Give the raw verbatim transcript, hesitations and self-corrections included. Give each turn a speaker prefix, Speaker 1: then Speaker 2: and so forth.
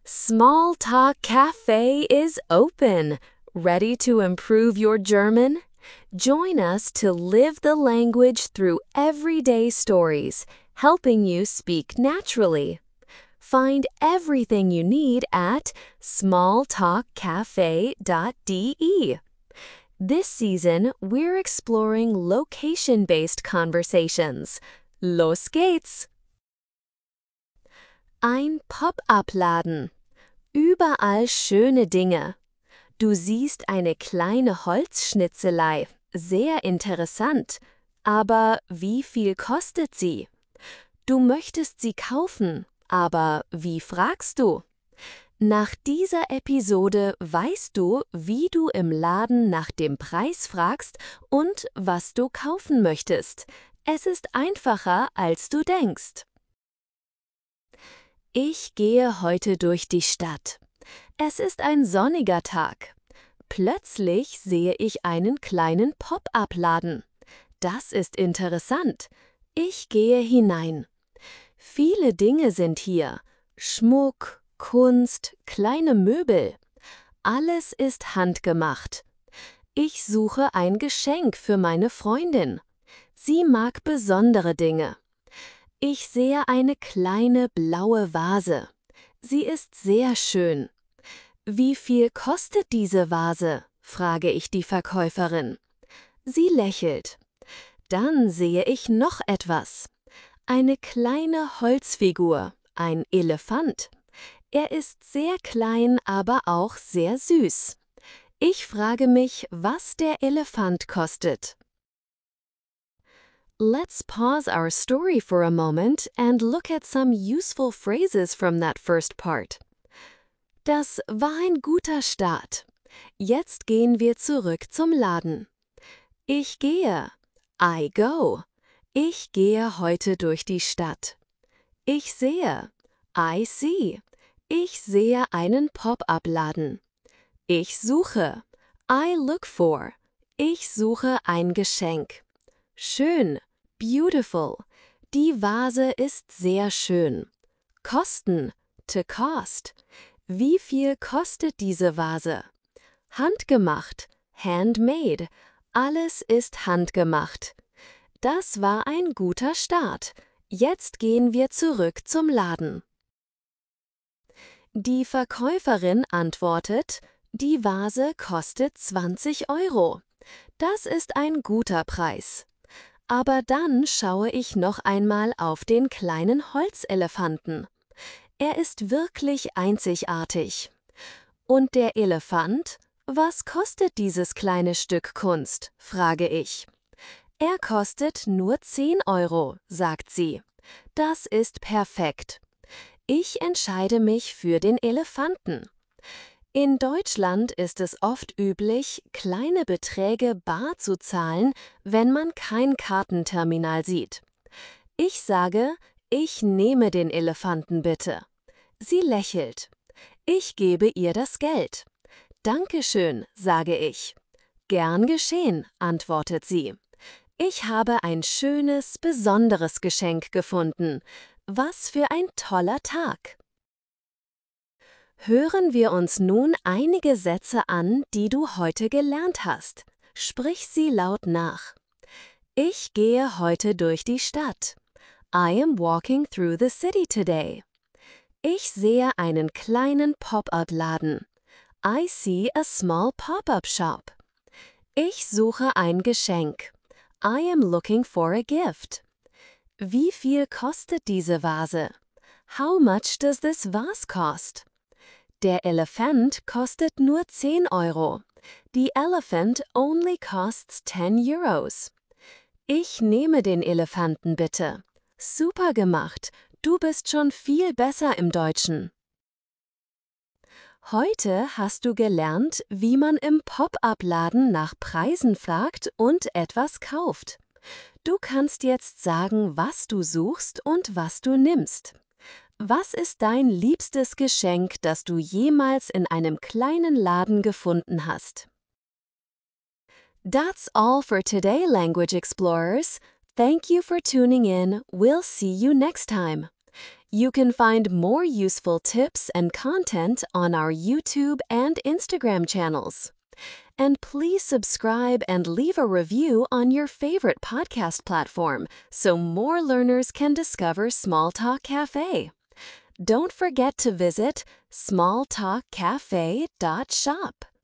Speaker 1: Small Talk Cafe is open. Ready to improve your German? Join us to live the language through everyday stories, helping you speak naturally. Find everything you need at small talk cafe dot d e. This season, we're exploring location-based conversations. Los geht's! Ein Pop-up-Laden. Überall schöne Dinge. Du siehst eine kleine Holzschnitzelei. Sehr interessant. Aber wie viel kostet sie? Du möchtest sie kaufen, aber wie fragst du? Nach dieser Episode weißt du, wie du im Laden nach dem Preis fragst und was du kaufen möchtest. Es ist einfacher, als du denkst. Ich gehe heute durch die Stadt. Es ist ein sonniger Tag. Plötzlich sehe ich einen kleinen Pop-up-Laden. Das ist interessant. Ich gehe hinein. Viele Dinge sind hier. Schmuck, Kunst, kleine Möbel. Alles ist handgemacht. Ich suche ein Geschenk für meine Freundin. Sie mag besondere Dinge. Ich sehe eine kleine blaue Vase. Sie ist sehr schön. Wie viel kostet diese Vase? Frage ich die Verkäuferin. Sie lächelt. Dann sehe ich noch etwas. Eine kleine Holzfigur, ein Elefant. Er ist sehr klein, aber auch sehr süß. Ich frage mich, was der Elefant kostet. Let's pause our story for a moment and look at some useful phrases from that first part. Das war ein guter Start. Jetzt gehen wir zurück zum Laden. Ich gehe. I go. Ich gehe heute durch die Stadt. Ich sehe. I see. Ich sehe einen Pop-up-Laden. Ich suche. I look for. Ich suche ein Geschenk. Schön. Beautiful. Die Vase ist sehr schön. Kosten. To cost. Wie viel kostet diese Vase? Handgemacht. Handmade. Alles ist handgemacht. Das war ein guter Start. Jetzt gehen wir zurück zum Laden. Die Verkäuferin antwortet, die Vase kostet zwanzig Euro. Das ist ein guter Preis. Aber dann schaue ich noch einmal auf den kleinen Holzelefanten. Er ist wirklich einzigartig. Und der Elefant? Was kostet dieses kleine Stück Kunst? Frage ich. Er kostet nur zehn Euro, sagt sie. Das ist perfekt. Ich entscheide mich für den Elefanten. In Deutschland ist es oft üblich, kleine Beträge bar zu zahlen, wenn man kein Kartenterminal sieht. Ich sage, ich nehme den Elefanten bitte. Sie lächelt. Ich gebe ihr das Geld. Dankeschön, sage ich. Gern geschehen, antwortet sie. Ich habe ein schönes, besonderes Geschenk gefunden. Was für ein toller Tag! Hören wir uns nun einige Sätze an, die du heute gelernt hast. Sprich sie laut nach. Ich gehe heute durch die Stadt. I am walking through the city today. Ich sehe einen kleinen Pop-up-Laden. I see a small pop-up shop. Ich suche ein Geschenk. I am looking for a gift. Wie viel kostet diese Vase? How much does this vase cost? Der Elefant kostet nur zehn Euro. The elephant only costs ten euros. Ich nehme den Elefanten bitte. Super gemacht. Du bist schon viel besser im Deutschen. Heute hast du gelernt, wie man im Pop-up-Laden nach Preisen fragt und etwas kauft. Du kannst jetzt sagen, was du suchst und was du nimmst. Was ist dein liebstes Geschenk, das du jemals in einem kleinen Laden gefunden hast? That's all for today, Language Explorers. Thank you for tuning in. We'll see you next time. You can find more useful tips and content on our YouTube and Instagram channels. And please subscribe and leave a review on your favorite podcast platform so more learners can discover Smalltalk Cafe. Don't forget to visit small talk cafe dot shop.